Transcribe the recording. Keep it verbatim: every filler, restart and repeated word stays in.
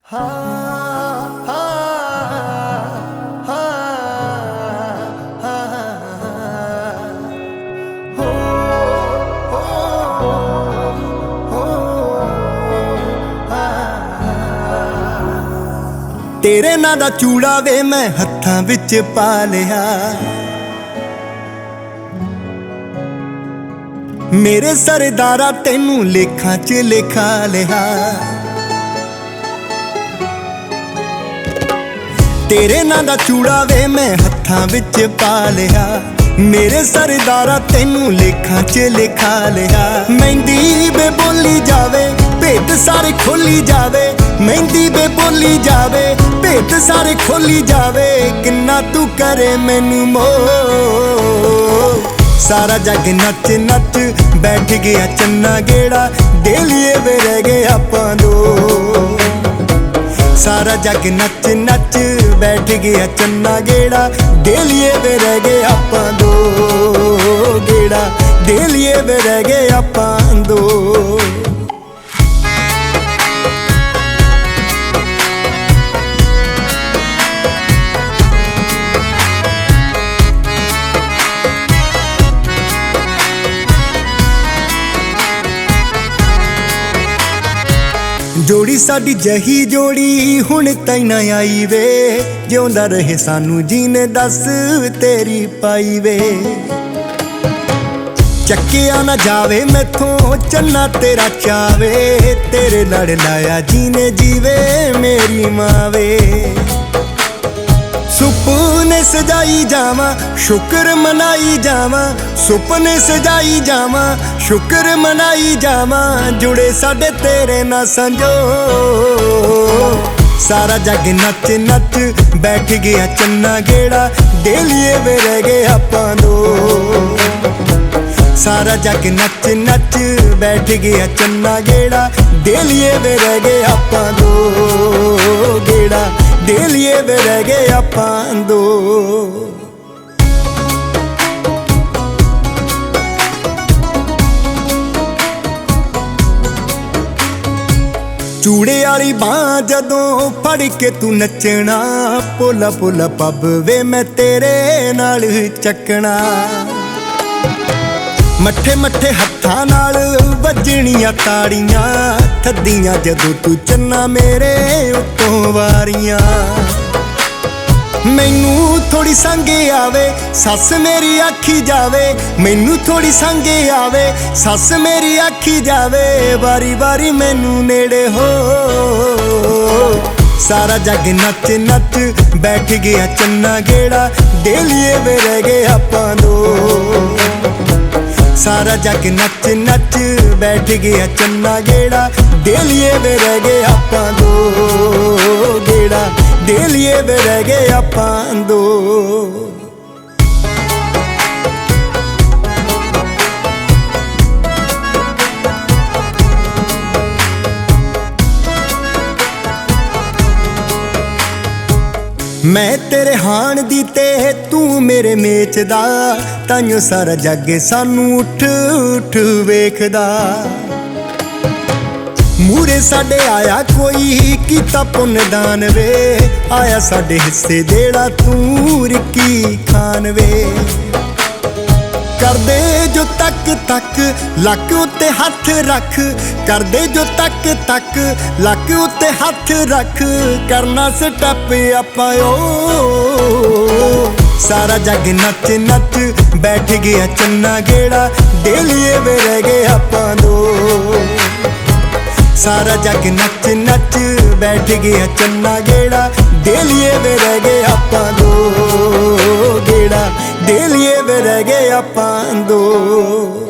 तेरे नां दा चूड़ा वे मैं हत्थां विच पा लिया, मेरे सरदारा तैनू लेखां च लिखा लिया। तेरे नां दा चूड़ा वे मैं हत्थां विच पा लिया, मेरे सरदारा तैनू लेखां च लिखा लिया। मेहंदी बे बोली जावे भेत सारे खोली जावे, मेहंदी बे बोली जावे भेत सारे खोली जावे। किन्ना तू करे मैनू मोह, सारा जग नच नच बैठ गया चन्ना गेड़ा, दे लिए वे रह गए आपां दो। सारा जग नच नच बैठ गया चन्ना गेड़ा, दे लिए वे रह गए आपां दो गेड़ा, दे लिए वे रह गए आपां दो। जोड़ी साडी जही जोड़ी हुण ताईं ना आई वे, जिउंदा रहे सानू जीने दस तेरी पाई वे। चक्किया ना जावे मैथों चन्ना तेरा चावे, तेरे लड़ लाया जीने जीवे मेरी मावे। सुपने सजाई जावा शुक्र मनाई जावा, सुपने सजाई जावा शुक्र मनाई जावा। जुड़े साडे तेरे ना संजो, सारा जग नच नच बैठ गया चन्ना गेड़ा, दे लिए वे रह गए आपां दो। सारा जग नच नच बैठ गया चन्ना गेड़ा, दे लिए वे रह गए आपां दो गेड़ा, दे लिए वे रह गए आपां दो। चूड़े आली बां जदों फड़ के तू नचना, पोला पोला पब वे मैं तेरे नाल चकना। मट्ठे मट्ठे हत्थां नाल वजणियां ताड़ियां, थद्दियां जदों तू चन्ना मेरे उत्तों वारियां। मैनू थोड़ी संगे आवे सस मेरी आखी जावे, मैनू थोड़ी संगे आवे सस मेरी आखी जावे। बारी बारी मैनू नेड़े हो, सारा जग नच नच बैठ गया चन्ना गेड़ा, दे लिए वे रह गए आपां दो। सारा जग नच नच बैठ गया चन्ना गेड़ा, दे लिए वे रह गए आपां दो गेड़ा, दे लिए वे रह गए आपां दो। मैं तेरे हाण दी ते तू मेरे मेच दा, ताइयों सारा जग सानू उठ उठ वेखदा। मूरे साडे आया कोई कीता पुन्न दान वे, आया साडे हिस्से देड़ा तू रिक्की खान वे। करदे जो तक तक लक उत्ते हथ रख, करदे जो तक तक लक उत्ते हथ रख। करना स्टैप आपां ओ, सारा जग नच नच बैठ गया चन्ना गेड़ा, दे लिए वे रह गए आपां दो। सारा जग नच नच बैठ गया चन्ना गेड़ा, दे लिए वे रह गए आपां दो गेड़ा, दे लिए वे रह गए आपां दो।